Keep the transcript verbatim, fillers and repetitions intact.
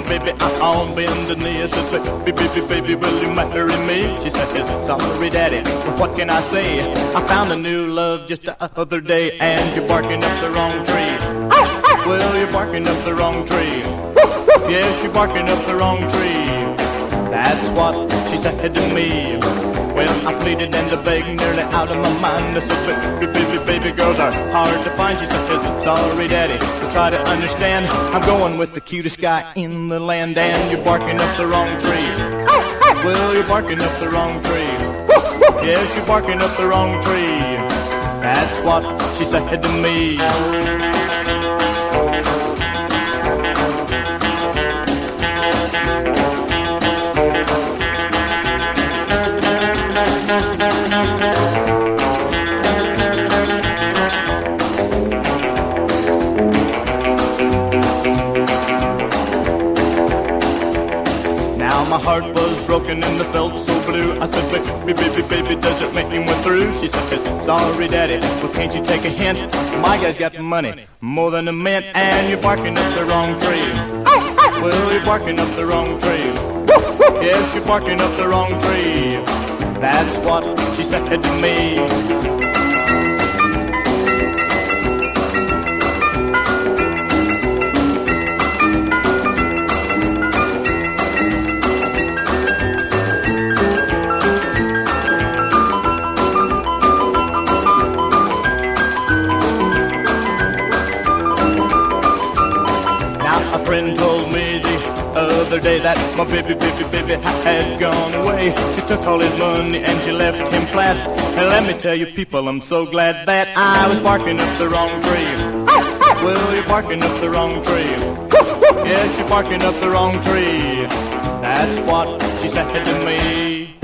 baby, I'm on bended knee. I said, baby, baby, baby, will you marry me? She said, sorry, daddy, but what can I say? I found a new love just the other day, and you're barking up the wrong tree. Well, you're barking up the wrong tree. Yes, you're barking up the wrong tree. That's what she said to me. Well, I pleaded and I begged, nearly out of my mind. I said, baby, baby, baby, girls are hard to find. She said, sorry, daddy, try to understand. I'm going with the cutest guy in the land, and you're barking up the wrong tree. Well, you're barking up the wrong tree. Yes, you're barking up the wrong tree. That's what she said to me. My heart was broken and I felt so blue. I said, baby, baby, baby, does it make me went through? She said, sorry, daddy, well, can't you take a hint? My guy's got money, more than a mint, and you're barking up the wrong tree. Well, you're barking up the wrong tree. Yes, you're barking up the wrong tree. That's what she said to me. A friend told me the other day that my baby, baby, baby had gone away. She took all his money and she left him flat. And let me tell you, people, I'm so glad that I was barking up the wrong tree. Well, you're barking up the wrong tree. Yes, you're barking up the wrong tree. That's what she said to me.